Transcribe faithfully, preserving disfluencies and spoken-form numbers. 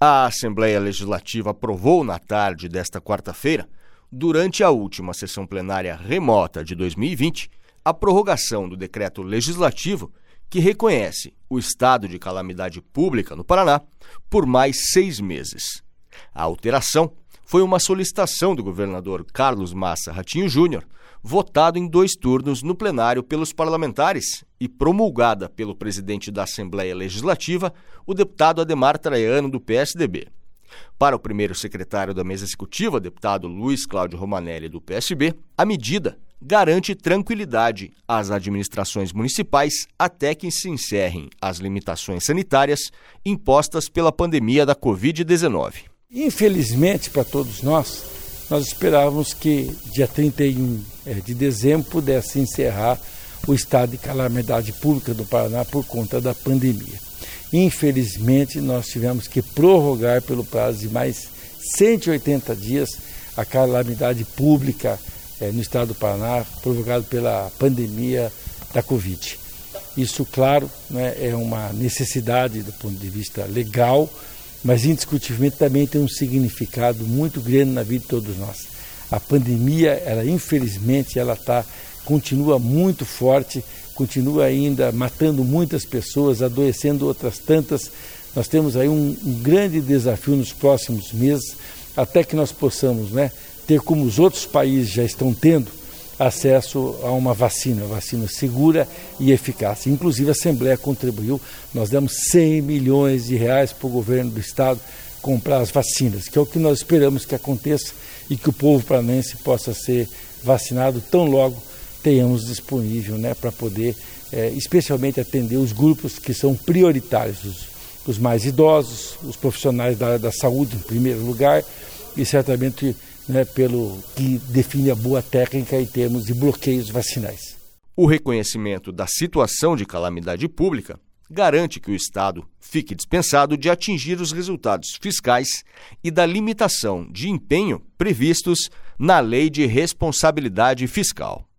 A Assembleia Legislativa aprovou na tarde desta quarta-feira, durante a última sessão plenária remota de dois mil e vinte, a prorrogação do decreto legislativo que reconhece o estado de calamidade pública no Paraná por mais seis meses. A alteração foi uma solicitação do governador Carlos Massa Ratinho Júnior, votado em dois turnos no plenário pelos parlamentares e promulgada pelo presidente da Assembleia Legislativa, o deputado Adhemar Traiano, do P S D B. Para o primeiro secretário da mesa executiva, deputado Luiz Cláudio Romanelli, do P S B, a medida garante tranquilidade às administrações municipais até que se encerrem as limitações sanitárias impostas pela pandemia da covid dezenove. Infelizmente, para todos nós, nós esperávamos que dia trinta e um de dezembro pudesse encerrar o estado de calamidade pública do Paraná por conta da pandemia. Infelizmente, nós tivemos que prorrogar pelo prazo de mais cento e oitenta dias a calamidade pública eh, no estado do Paraná, provocado pela pandemia da Covid. Isso, claro, né, é uma necessidade do ponto de vista legal, mas indiscutivelmente também tem um significado muito grande na vida de todos nós. A pandemia, ela infelizmente, ela tá, continua muito forte, continua ainda matando muitas pessoas, adoecendo outras tantas. Nós temos aí um, um grande desafio nos próximos meses, até que nós possamos, né, ter, como os outros países já estão tendo, acesso a uma vacina, uma vacina segura e eficaz. Inclusive a Assembleia contribuiu, nós demos cem milhões de reais para o governo do estado comprar as vacinas, que é o que nós esperamos que aconteça e que o povo paranaense possa ser vacinado tão logo tenhamos disponível, né, para poder é, especialmente atender os grupos que são prioritários, os, os mais idosos, os profissionais da área da saúde em primeiro lugar e certamente, né, pelo que define a boa técnica em termos de bloqueios vacinais. O reconhecimento da situação de calamidade pública garante que o Estado fique dispensado de atingir os resultados fiscais e da limitação de empenho previstos na Lei de Responsabilidade Fiscal.